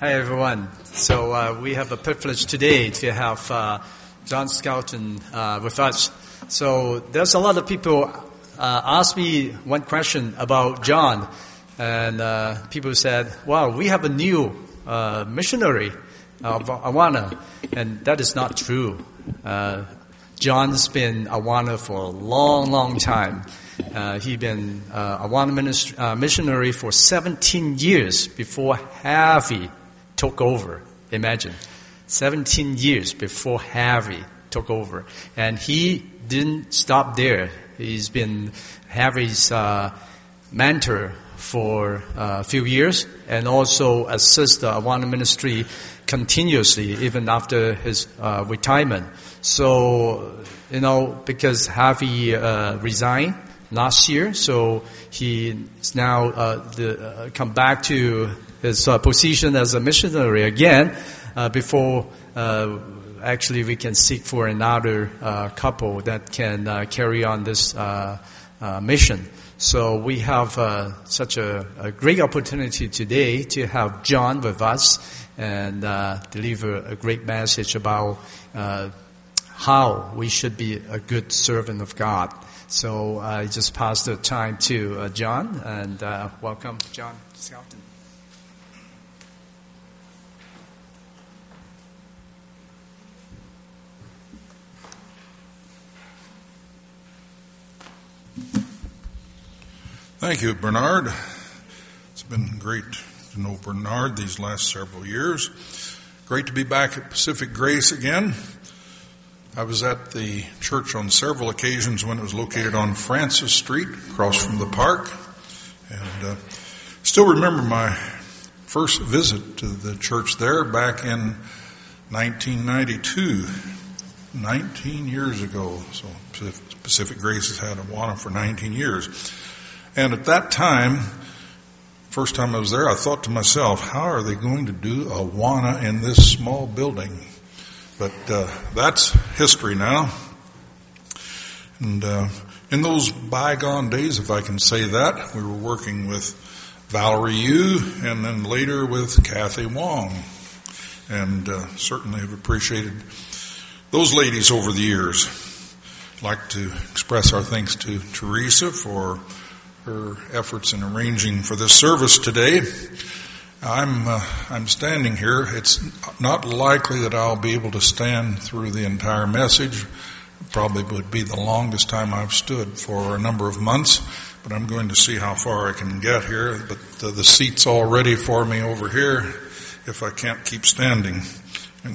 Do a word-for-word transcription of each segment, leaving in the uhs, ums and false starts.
Hi, everyone. So uh, we have a privilege today to have uh, John Skelton uh, with us. So there's a lot of people uh, ask me one question about John, and uh, people said, "Wow, we have a new uh, missionary of Awana," and that is not true. Uh, John's been Awana for a long, long time. Uh, he's been uh, Awana ministry, uh, missionary for seventeen years before Harvey took over. Imagine, seventeen years before Harvey took over. And he didn't stop there. He's been Harvey's uh, mentor for uh, a few years and also assist the Awana ministry continuously even after his uh, retirement. So, you know, because Harvey uh, resigned last year, so he's now uh, the, uh, come back to his uh, position as a missionary again uh, before uh, actually we can seek for another uh, couple that can uh, carry on this uh, uh, mission. So we have uh, such a, a great opportunity today to have John with us and uh, deliver a great message about uh, how we should be a good servant of God. So I just pass the time to uh, John, and uh, welcome, John Skelton. Thank you, Bernard. It's been great to know Bernard these last several years. Great to be back at Pacific Grace again. I was at the church on several occasions when it was located on Francis Street, across from the park. And uh, still remember my first visit to the church there back in nineteen ninety-two, nineteen years ago. So Pacific Grace has had Awana for nineteen years. And at that time, first time I was there, I thought to myself, how are they going to do Awana in this small building? But uh, that's history now. And uh, in those bygone days, if I can say that, we were working with Valerie Yu and then later with Kathy Wong. And uh, certainly have appreciated those ladies over the years. I'd like to express our thanks to Teresa for her efforts in arranging for this service today. I'm uh, I'm standing here. It's not likely that I'll be able to stand through the entire message. It probably would be the longest time I've stood for a number of months, but I'm going to see how far I can get here. But uh, the seat's all ready for me over here if I can't keep standing. And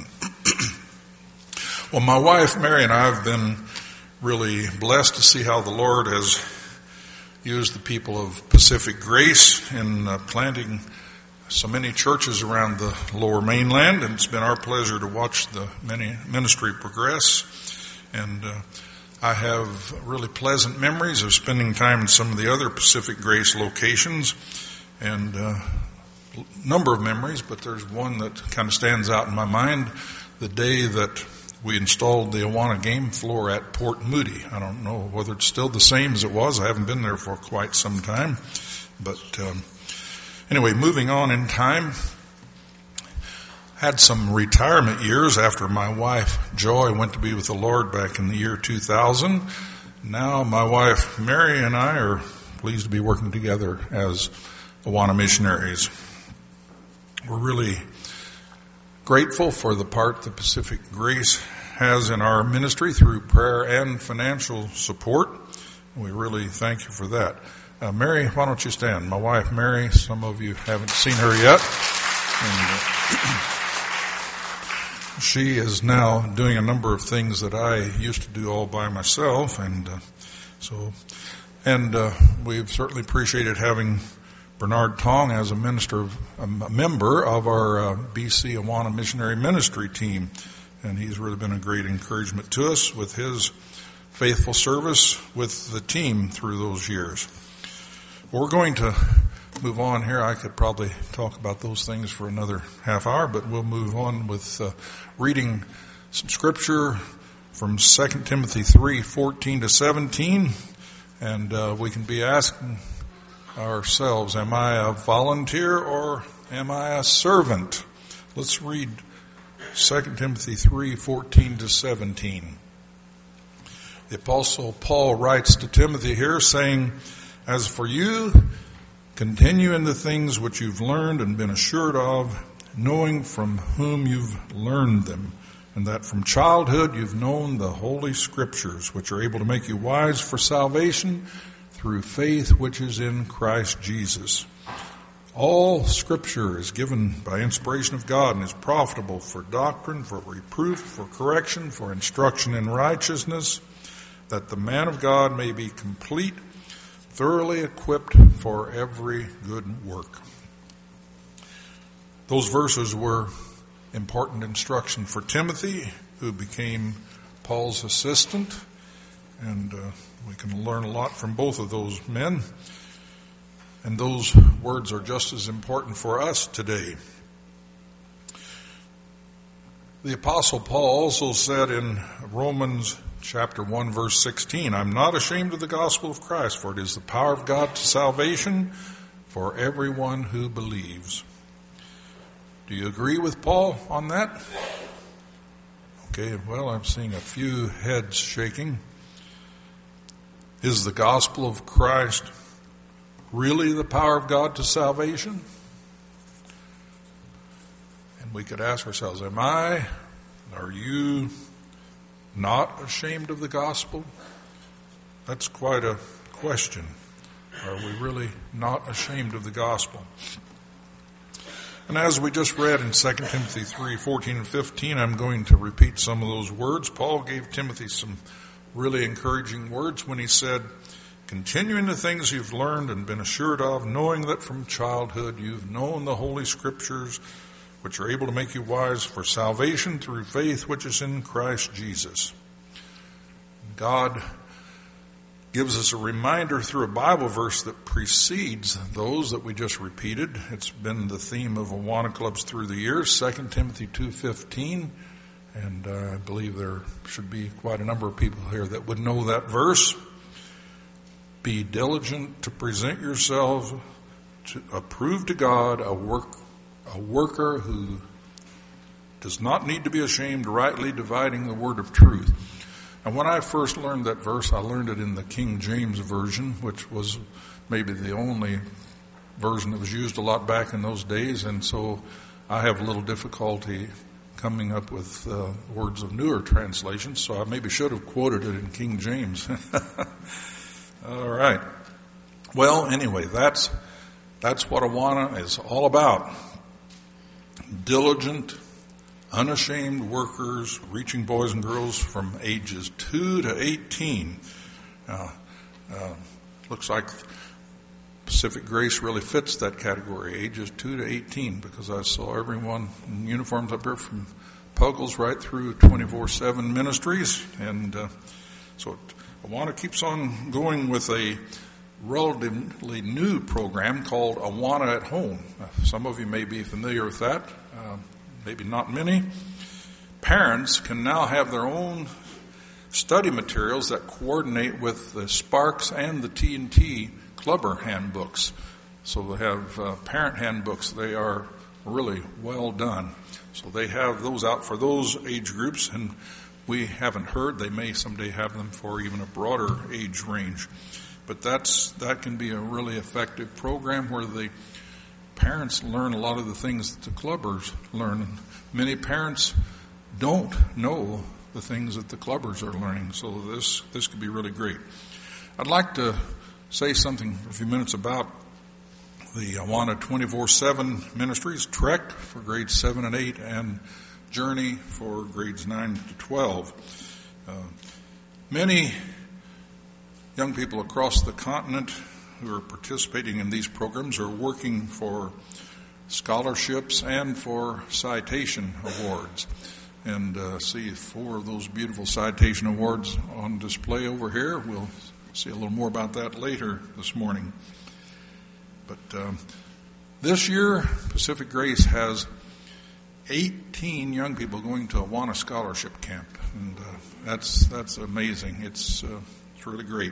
well, my wife Mary and I have been really blessed to see how the Lord has used the people of Pacific Grace in uh, planting so many churches around the lower mainland, and it's been our pleasure to watch the many ministry progress. And uh, I have really pleasant memories of spending time in some of the other Pacific Grace locations, and a uh, number of memories, but there's one that kind of stands out in my mind, the day that we installed the Awana game floor at Port Moody. I don't know whether it's still the same as it was. I haven't been there for quite some time. But um, anyway, moving on in time, had some retirement years after my wife Joy went to be with the Lord back in the year two thousand. Now my wife Mary and I are pleased to be working together as Awana missionaries. We're really grateful for the part the Pacific Grace has in our ministry through prayer and financial support. We really thank you for that. Uh, Mary, why don't you stand? My wife Mary, some of you haven't seen her yet. And, uh, she is now doing a number of things that I used to do all by myself. And uh, so, and uh, we've certainly appreciated having Bernard Tong as a minister, of, a member of our uh, B C Awana missionary ministry team, and he's really been a great encouragement to us with his faithful service with the team through those years. We're going to move on here. I could probably talk about those things for another half hour, but we'll move on with uh, reading some scripture from Second Timothy three fourteen to seventeen, and uh, we can be asking ourselves, am I a volunteer or am I a servant? Let's read Second Timothy three, fourteen to seventeen. The Apostle Paul writes to Timothy here saying, "As for you, continue in the things which you've learned and been assured of, knowing from whom you've learned them, and that from childhood you've known the Holy Scriptures, which are able to make you wise for salvation through faith which is in Christ Jesus. All Scripture is given by inspiration of God and is profitable for doctrine, for reproof, for correction, for instruction in righteousness, that the man of God may be complete, thoroughly equipped for every good work." Those verses were important instruction for Timothy, who became Paul's assistant, and uh, we can learn a lot from both of those men. And those words are just as important for us today. The Apostle Paul also said in Romans chapter one, verse sixteen, "I'm not ashamed of the gospel of Christ, for it is the power of God to salvation for everyone who believes." Do you agree with Paul on that? Okay, well, I'm seeing a few heads shaking. Is the gospel of Christ really the power of God to salvation? And we could ask ourselves, am I, are you not ashamed of the gospel? That's quite a question. Are we really not ashamed of the gospel? And as we just read in Second Timothy three, fourteen and fifteen, I'm going to repeat some of those words. Paul gave Timothy some really encouraging words when he said, "Continue in the things you've learned and been assured of, knowing that from childhood you've known the Holy Scriptures, which are able to make you wise for salvation through faith which is in Christ Jesus." God gives us a reminder through a Bible verse that precedes those that we just repeated. It's been the theme of Awana clubs through the years, Second Timothy two fifteen, and uh, I believe there should be quite a number of people here that would know that verse. "Be diligent to present yourselves to, approved to God, a work, a worker who does not need to be ashamed, rightly dividing the word of truth." And when I first learned that verse, I learned it in the King James Version, which was maybe the only version that was used a lot back in those days, and so I have a little difficulty coming up with uh, words of newer translations, so I maybe should have quoted it in King James. All right. Well, anyway, that's that's what Awana is all about. Diligent, unashamed workers reaching boys and girls from ages two to eighteen. Uh, uh, looks like Pacific Grace really fits that category, ages two to eighteen, because I saw everyone in uniforms up here from Puggles right through twenty-four seven Ministries. And uh, so Awana keeps on going with a relatively new program called Awana at Home. Uh, some of you may be familiar with that. Uh, maybe not many. Parents can now have their own study materials that coordinate with the Sparks and the T and T Clubber handbooks. So they have uh, parent handbooks. They are really well done. So they have those out for those age groups, and we haven't heard they may someday have them for even a broader age range. But that's that can be a really effective program where the parents learn a lot of the things that the clubbers learn. Many parents don't know the things that the clubbers are learning, so this this could be really great. I'd like to say something for a few minutes about the Awana twenty-four seven Ministries, Trek for grades seven and eight, and Journey for grades nine to twelve. Uh, many young people across the continent who are participating in these programs are working for scholarships and for citation awards. And uh, see four of those beautiful citation awards on display over here. We'll see a little more about that later this morning. But um, this year, Pacific Grace has eighteen young people going to Awana Scholarship Camp. And uh, that's that's amazing. It's, uh, it's really great.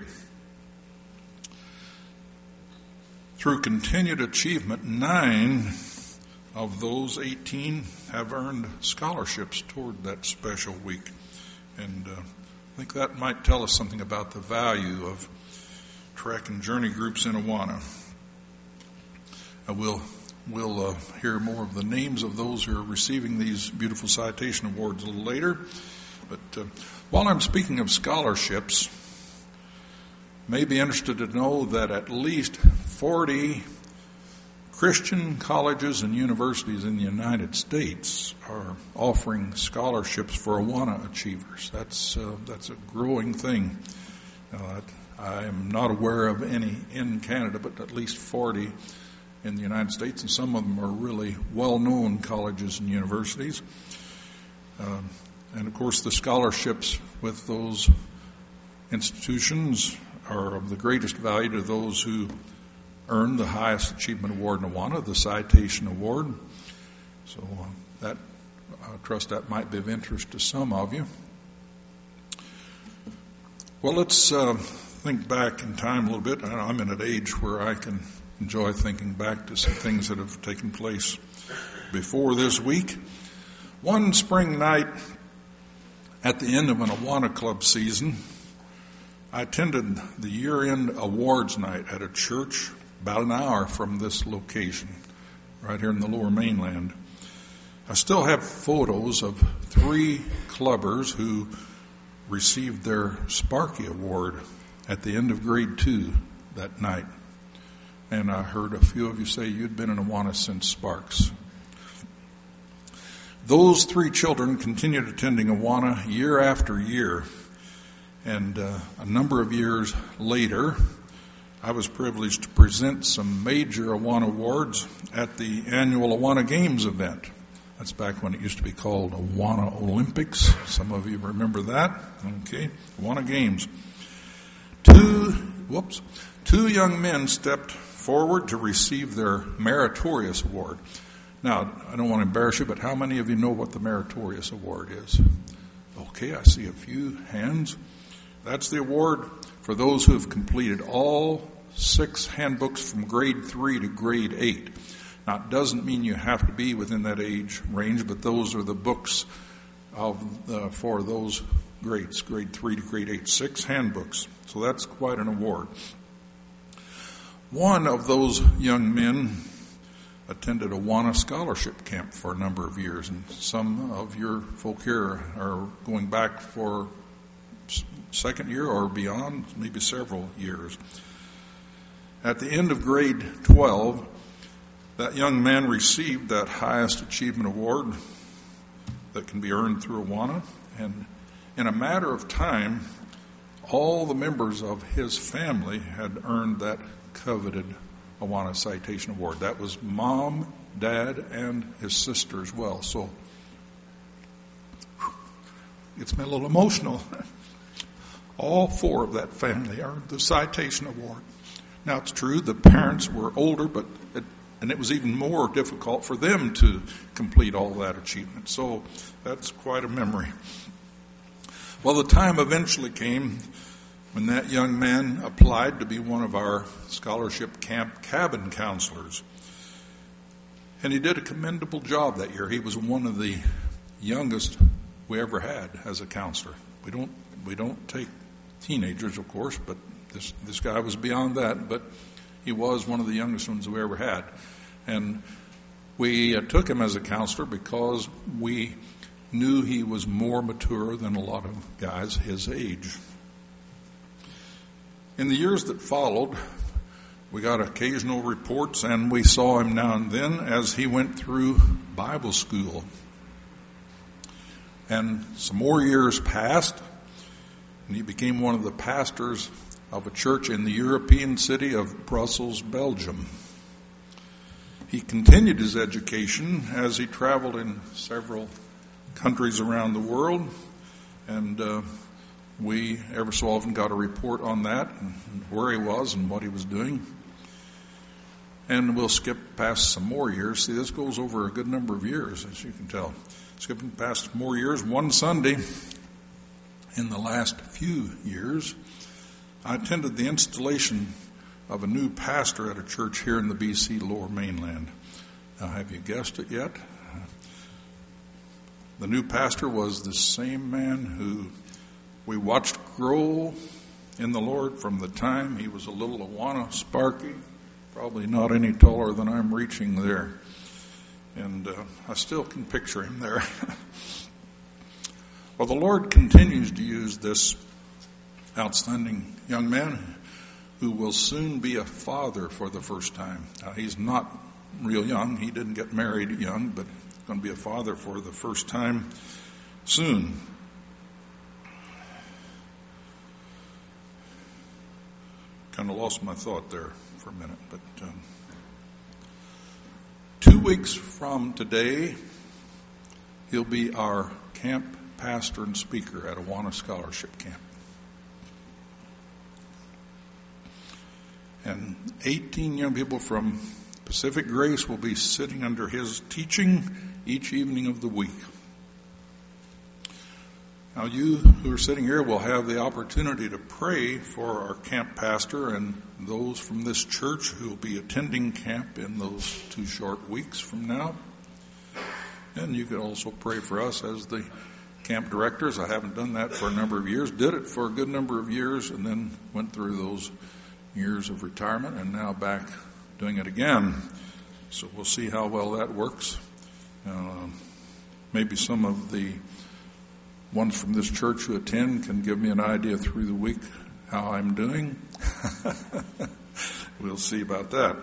Through continued achievement, nine of those eighteen have earned scholarships toward that special week. And uh, I think that might tell us something about the value of trek and journey groups in Awana. Uh, we'll we'll uh, hear more of the names of those who are receiving these beautiful citation awards a little later. But uh, while I'm speaking of scholarships, you may be interested to know that at least forty Christian colleges and universities in the United States are offering scholarships for Awana achievers. That's uh, that's a growing thing. Uh, I am not aware of any in Canada, but at least forty in the United States, and some of them are really well-known colleges and universities. Uh, and, of course, the scholarships with those institutions are of the greatest value to those who earn the highest achievement award in Awana, the Citation Award. So uh, that I trust that might be of interest to some of you. Well, let's uh, think back in time a little bit. I'm in an age where I can enjoy thinking back to some things that have taken place before this week. One spring night at the end of an Awana Club season, I attended the year-end awards night at a church about an hour from this location, right here in the Lower Mainland. I still have photos of three clubbers who received their Sparky Award at the end of grade two that night. And I heard a few of you say you'd been in Awana since Sparks. Those three children continued attending Awana year after year. And uh, a number of years later, I was privileged to present some major Awana awards at the annual Awana Games event. That's back when it used to be called Awana Olympics. Some of you remember that. Okay, Awana Games. Two, whoops, two young men stepped forward to receive their Meritorious Award. Now, I don't want to embarrass you, but how many of you know what the Meritorious Award is? Okay, I see a few hands. That's the award for those who have completed all six handbooks from grade three to grade eight. Now, it doesn't mean you have to be within that age range, but those are the books of the, for those grades, grade three to grade eight, six handbooks. So that's quite an award. One of those young men attended a Awana scholarship camp for a number of years, and some of your folk here are going back for second year or beyond, maybe several years. At the end of grade twelve, that young man received that highest achievement award that can be earned through Awana, and in a matter of time, all the members of his family had earned that coveted Awana Citation Award. That was mom, dad, and his sister as well. So it's made a little emotional. All four of that family earned the Citation Award. Now, it's true the parents were older, but it, and it was even more difficult for them to complete all that achievement. So that's quite a memory. Well, the time eventually came when that young man applied to be one of our scholarship camp cabin counselors. And he did a commendable job that year. He was one of the youngest we ever had as a counselor. We don't we don't take teenagers, of course, but this this guy was beyond that, but he was one of the youngest ones we ever had. And we uh, took him as a counselor because we knew he was more mature than a lot of guys his age. In the years that followed, we got occasional reports, and we saw him now and then as he went through Bible school. And some more years passed, and he became one of the pastors of a church in the European city of Brussels, Belgium. He continued his education as he traveled in several countries around the world, and uh, we ever so often got a report on that and where he was and what he was doing. And we'll skip past some more years. See, this goes over a good number of years, as you can tell. Skipping past more years, one Sunday in the last few years, I attended the installation of a new pastor at a church here in the B C Lower Mainland. Now, have you guessed it yet? The new pastor was the same man who we watched grow in the Lord from the time he was a little Awana Sparky, probably not any taller than I'm reaching there. And uh, I still can picture him there. Well, the Lord continues to use this outstanding young man who will soon be a father for the first time. Now, he's not real young. He didn't get married young, but he's going to be a father for the first time soon. Kind of lost my thought there for a minute, but um, two weeks from today, he'll be our camp pastor and speaker at Awana Scholarship Camp. And eighteen young people from Pacific Grace will be sitting under his teaching each evening of the week. Now, you who are sitting here will have the opportunity to pray for our camp pastor and those from this church who will be attending camp in those two short weeks from now. And you could also pray for us as the camp directors. I haven't done that for a number of years. Did it for a good number of years and then went through those years of retirement and now back doing it again. So we'll see how well that works. Uh, maybe some of the ones from this church who attend can give me an idea through the week how I'm doing. We'll see about that.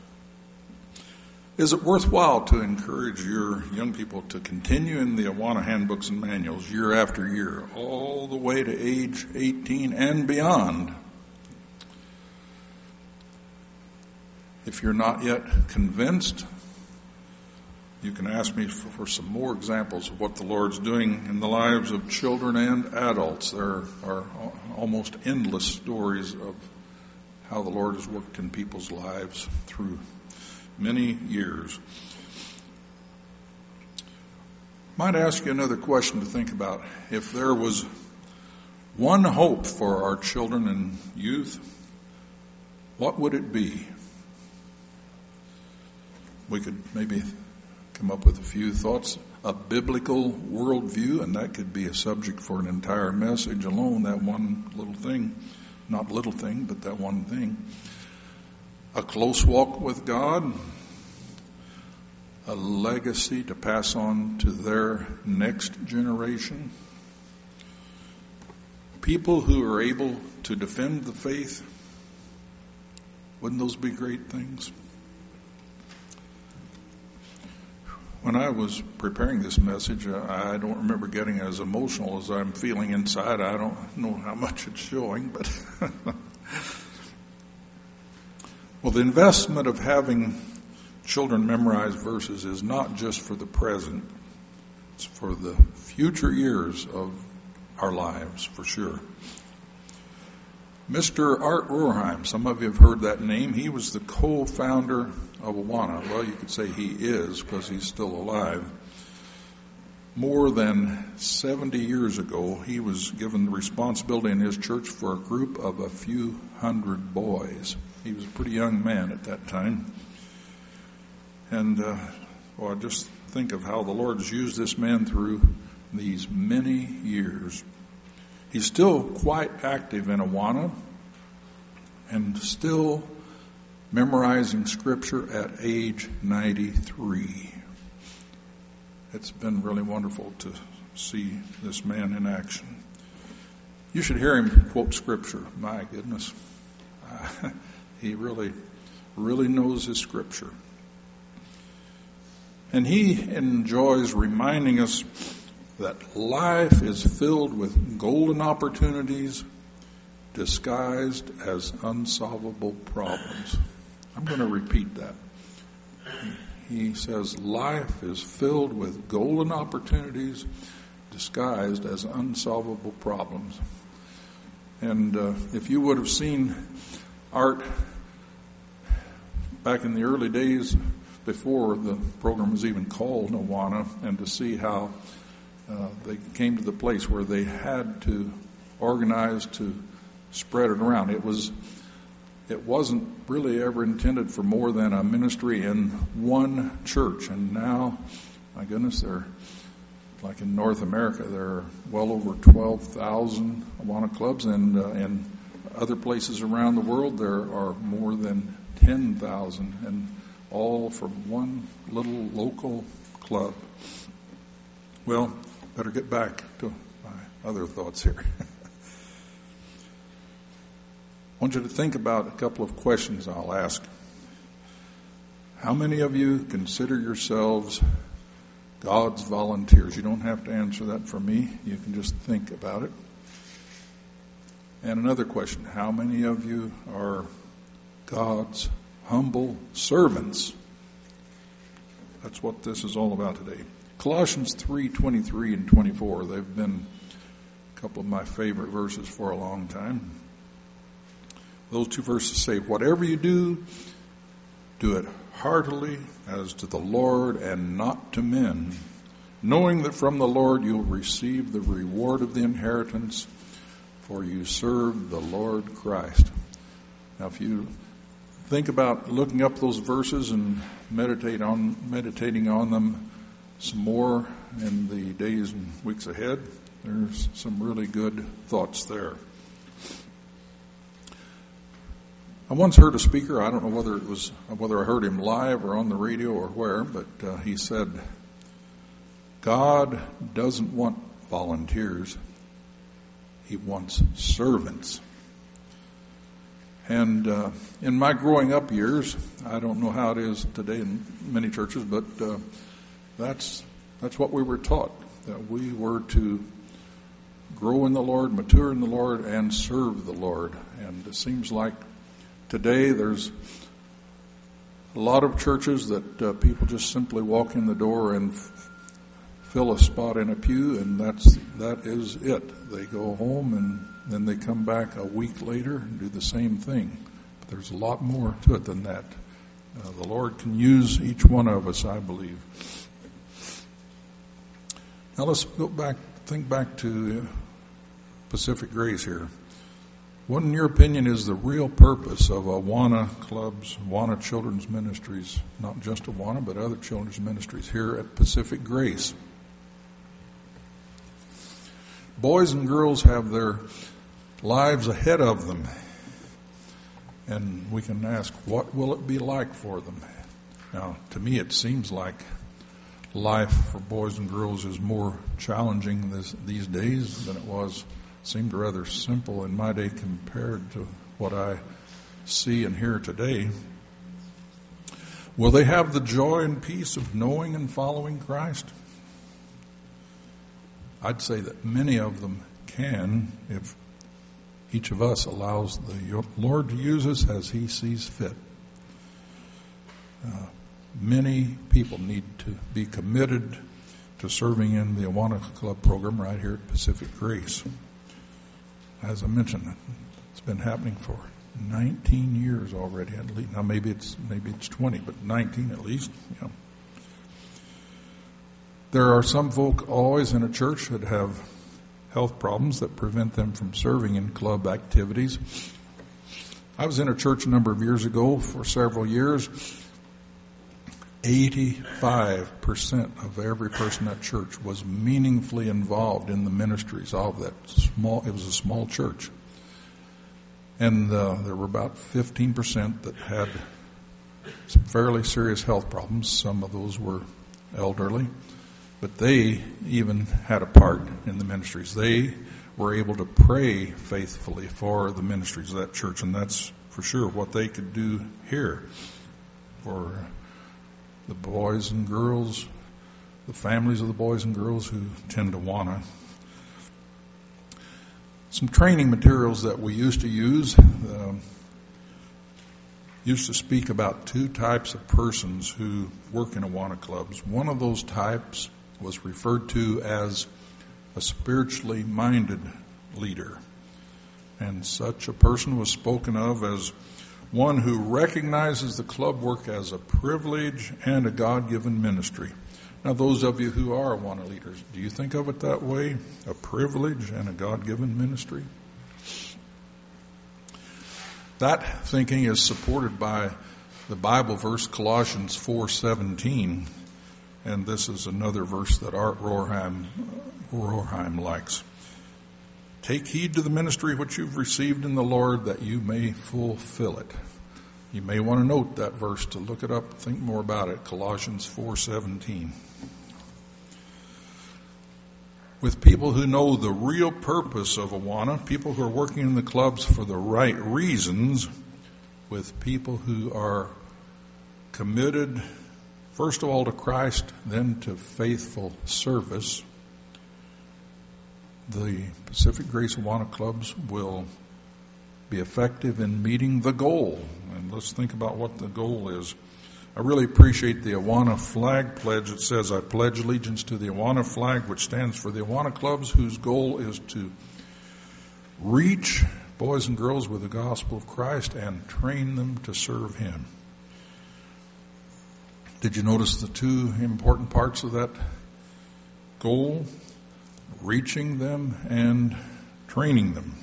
Is it worthwhile to encourage your young people to continue in the Awana handbooks and manuals year after year, all the way to age eighteen and beyond? If you're not yet convinced, you can ask me for, for some more examples of what the Lord's doing in the lives of children and adults. There are almost endless stories of how the Lord has worked in people's lives through many years. Might ask you another question to think about. If there was one hope for our children and youth, what would it be? We could maybe come up with a few thoughts. A biblical worldview, and that could be a subject for an entire message alone, that one little thing. Not little thing, but that one thing. A close walk with God. A legacy to pass on to their next generation. People who are able to defend the faith. Wouldn't those be great things? When I was preparing this message, I don't remember getting as emotional as I'm feeling inside. I don't know how much it's showing, but well, the investment of having children memorize verses is not just for the present. It's for the future years of our lives, for sure. Mister Art Rohrheim, some of you have heard that name. He was the co-founder of Awana. Well, you could say he is because he's still alive. More than seventy years ago, he was given the responsibility in his church for a group of a few hundred boys. He was a pretty young man at that time. And, uh, well, just think of how the Lord has used this man through these many years. He's still quite active in Awana and still memorizing Scripture at age ninety-three. It's been really wonderful to see this man in action. You should hear him quote Scripture. My goodness. Uh, he really, really knows his Scripture. And he enjoys reminding us that life is filled with golden opportunities disguised as unsolvable problems. I'm going to repeat that. He says life is filled with golden opportunities disguised as unsolvable problems. And uh, if you would have seen Art back in the early days before the program was even called Awana, and to see how uh, they came to the place where they had to organize to spread it around. It was it wasn't really ever intended for more than a ministry in one church. And now, my goodness, there, like in North America, there are well over twelve thousand Awana clubs, and uh, in other places around the world, there are more than ten thousand, and all from one little local club. Well, better get back to my other thoughts here. I want you to think about a couple of questions I'll ask. How many of you consider yourselves God's volunteers? You don't have to answer that for me. You can just think about it. And another question. How many of you are God's humble servants? That's what this is all about today. Colossians three twenty-three and twenty-four. They've been a couple of my favorite verses for a long time. Those two verses say, whatever you do, do it heartily as to the Lord and not to men, knowing that from the Lord you'll receive the reward of the inheritance, for you serve the Lord Christ. Now, if you think about looking up those verses and meditate on meditating on them some more in the days and weeks ahead, there's some really good thoughts there. I once heard a speaker, I don't know whether it was whether I heard him live or on the radio or where, but uh, he said, God doesn't want volunteers, he wants servants. And uh, in my growing up years, I don't know how it is today in many churches, but uh, that's that's what we were taught, that we were to grow in the Lord, mature in the Lord, and serve the Lord. And it seems like today there's a lot of churches that uh, people just simply walk in the door and f- fill a spot in a pew, and that's that is it. They go home and then they come back a week later and do the same thing. But there's a lot more to it than that. Uh, the Lord can use each one of us, I believe. Now let's go back, think back to Pacific Grace here. What, in your opinion, is the real purpose of Awana clubs, Awana Children's Ministries, not just Awana, but other children's ministries here at Pacific Grace? Boys and girls have their lives ahead of them, and we can ask, what will it be like for them? Now, to me, it seems like life for boys and girls is more challenging this, these days than it was. Seemed rather simple in my day compared to what I see and hear today. Will they have the joy and peace of knowing and following Christ? I'd say that many of them can if each of us allows the Lord to use us as He sees fit. Uh, many people need to be committed to serving in the Awana Club program right here at Pacific Grace. As I mentioned, it's been happening for nineteen years already. At least. Now maybe it's maybe it's twenty, but nineteen at least. You know. There are some folk always in a church that have health problems that prevent them from serving in club activities. I was in a church a number of years ago for several years. eighty-five percent of every person at church was meaningfully involved in the ministries of that small, it was a small church. And uh, there were about fifteen percent that had some fairly serious health problems. Some of those were elderly, but they even had a part in the ministries. They were able to pray faithfully for the ministries of that church, and that's for sure what they could do here for the boys and girls, the families of the boys and girls who tend to Awana. Some training materials that we used to use um, used to speak about two types of persons who work in Awana clubs. One of those types was referred to as a spiritually minded leader. And such a person was spoken of as one who recognizes the club work as a privilege and a God-given ministry. Now, those of you who are Awana leaders, do you think of it that way? A privilege and a God-given ministry? That thinking is supported by the Bible verse Colossians four seventeen, and this is another verse that Art Rorheim, Rorheim likes. Take heed to the ministry which you've received in the Lord, that you may fulfill it. You may want to note that verse to look it up, think more about it, Colossians four seventeen. With people who know the real purpose of Awana, people who are working in the clubs for the right reasons, with people who are committed, first of all, to Christ, then to faithful service, the Pacific Grace Awana clubs will be effective in meeting the goal. And let's think about what the goal is. I really appreciate the Awana flag pledge. It says, I pledge allegiance to the Awana flag, which stands for the Awana clubs, whose goal is to reach boys and girls with the gospel of Christ and train them to serve Him. Did you notice the two important parts of that goal? Reaching them and training them.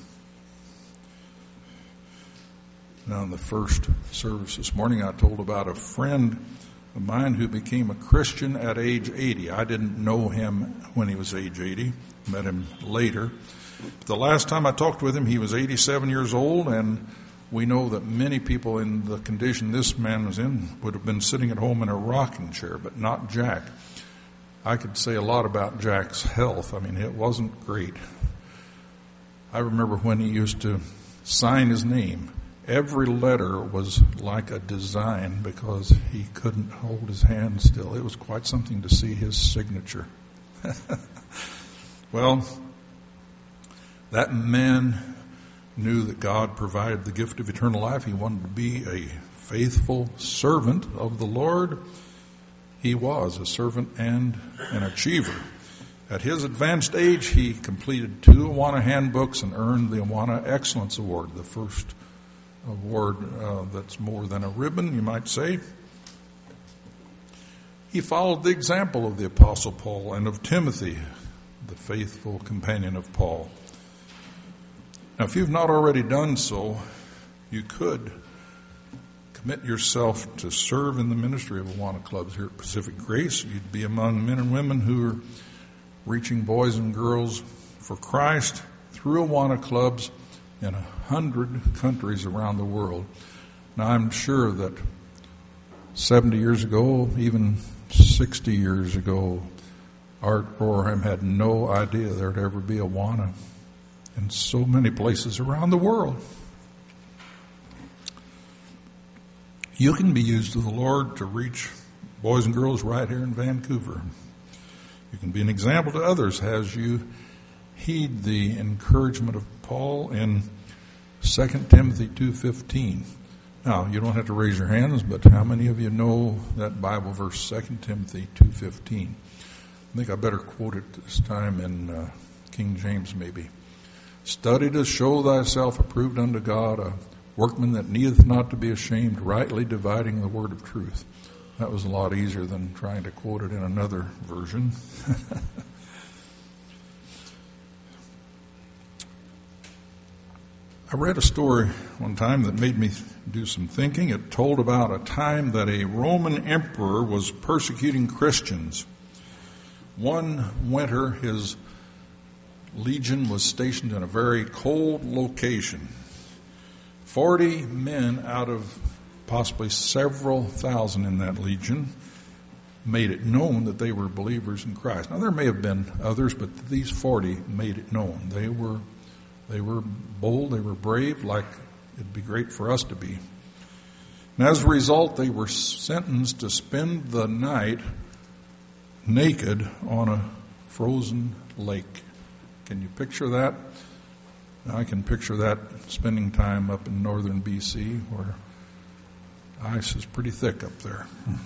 Now, in the first service this morning, I told about a friend of mine who became a Christian at age eighty. I didn't know him when he was age eighty, met him later. The last time I talked with him, he was eighty-seven years old, and we know that many people in the condition this man was in would have been sitting at home in a rocking chair, but not Jack. I could say a lot about Jack's health. I mean, it wasn't great. I remember when he used to sign his name. Every letter was like a design because he couldn't hold his hand still. It was quite something to see his signature. Well, that man knew that God provided the gift of eternal life. He wanted to be a faithful servant of the Lord. He was a servant and an achiever. At his advanced age, he completed two Awana handbooks and earned the Awana Excellence Award, the first award uh, that's more than a ribbon, you might say. He followed the example of the Apostle Paul and of Timothy, the faithful companion of Paul. Now, if you've not already done so, you could commit yourself to serve in the ministry of Awana clubs here at Pacific Grace. You'd be among men and women who are reaching boys and girls for Christ through Awana clubs in a hundred countries around the world. Now, I'm sure that seventy years ago, even sixty years ago, Art Rorheim had no idea there'd ever be Awana in so many places around the world. You can be used of the Lord to reach boys and girls right here in Vancouver. You can be an example to others as you heed the encouragement of Paul in Second Timothy two fifteen. Now, you don't have to raise your hands, but how many of you know that Bible verse, Second Timothy two fifteen? I think I better quote it this time in uh, King James maybe. Study to show thyself approved unto God, a workman that needeth not to be ashamed, rightly dividing the word of truth. That was a lot easier than trying to quote it in another version. I read a story one time that made me do some thinking. It told about a time that a Roman emperor was persecuting Christians. One winter, his legion was stationed in a very cold location. Forty men out of possibly several thousand in that legion made it known that they were believers in Christ. Now, there may have been others, but these forty made it known. They were they were bold, they were brave, like it'd be great for us to be. And as a result, they were sentenced to spend the night naked on a frozen lake. Can you picture that? I can picture that spending time up in northern B C where ice is pretty thick up there.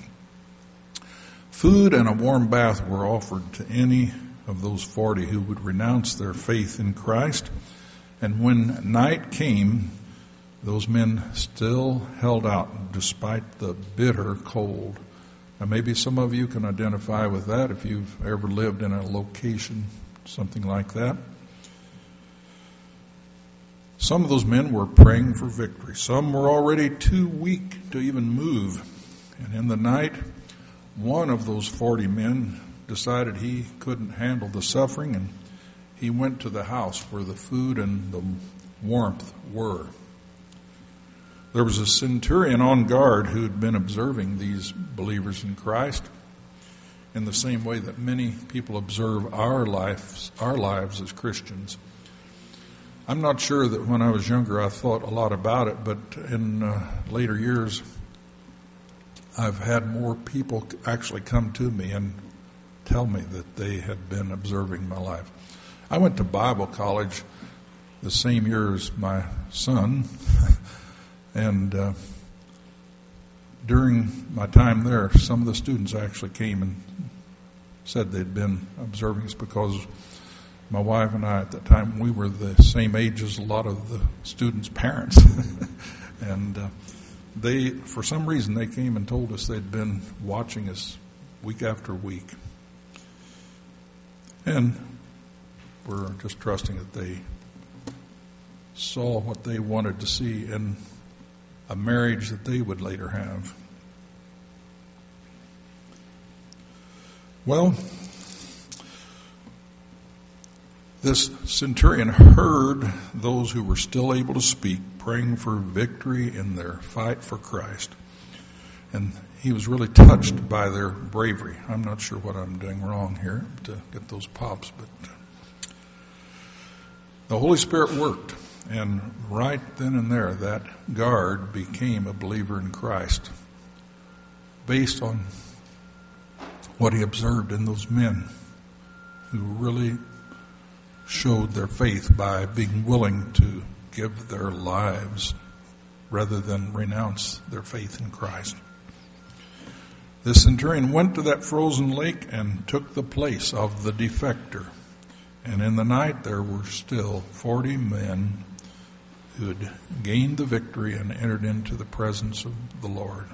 Food and a warm bath were offered to any of those forty who would renounce their faith in Christ. And when night came, those men still held out despite the bitter cold. Now, maybe some of you can identify with that if you've ever lived in a location, something like that. Some of those men were praying for victory. Some were already too weak to even move. And in the night, one of those forty men decided he couldn't handle the suffering, and he went to the house where the food and the warmth were. There was a centurion on guard who had been observing these believers in Christ in the same way that many people observe our lives, our lives as Christians. I'm not sure that when I was younger I thought a lot about it, but in uh, later years I've had more people actually come to me and tell me that they had been observing my life. I went to Bible college the same year as my son, and uh, during my time there, some of the students actually came and said they'd been observing us because my wife and I at that time, we were the same age as a lot of the students' parents. and uh, they, for some reason, they came and told us they'd been watching us week after week. And we're just trusting that they saw what they wanted to see in a marriage that they would later have. Well, this centurion heard those who were still able to speak praying for victory in their fight for Christ. And he was really touched by their bravery. I'm not sure what I'm doing wrong here to get those pops, but the Holy Spirit worked. And right then and there, that guard became a believer in Christ based on what he observed in those men who really showed their faith by being willing to give their lives rather than renounce their faith in Christ. The centurion went to that frozen lake and took the place of the defector. And in the night there were still forty men who had gained the victory and entered into the presence of the Lord.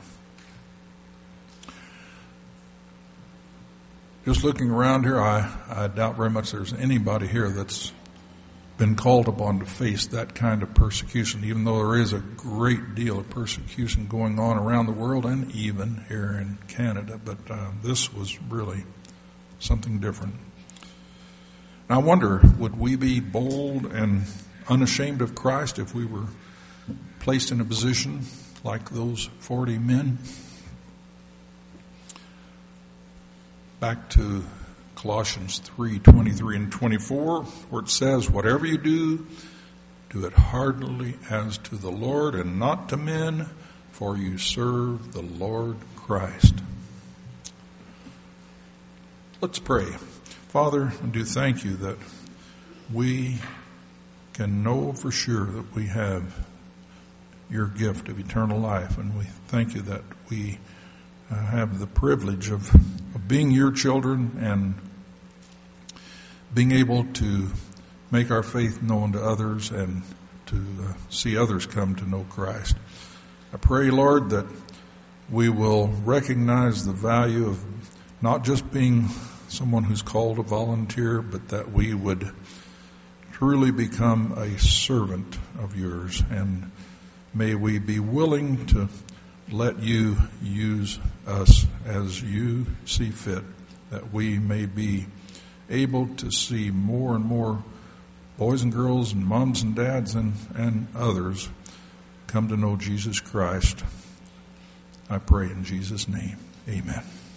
Just looking around here, I, I doubt very much there's anybody here that's been called upon to face that kind of persecution, even though there is a great deal of persecution going on around the world and even here in Canada. But uh, this was really something different. And I wonder, would we be bold and unashamed of Christ if we were placed in a position like those forty men? Back to Colossians three twenty-three and twenty-four, where it says, "Whatever you do, do it heartily as to the Lord and not to men, for you serve the Lord Christ." Let's pray. Father, I do thank you that we can know for sure that we have your gift of eternal life, and we thank you that we uh, have the privilege of, of being your children and being able to make our faith known to others and to uh, see others come to know Christ. I pray, Lord, that we will recognize the value of not just being someone who's called a volunteer, but that we would truly become a servant of yours, and may we be willing to let you use us as you see fit, that we may be able to see more and more boys and girls and moms and dads and, and others come to know Jesus Christ. I pray in Jesus' name. Amen.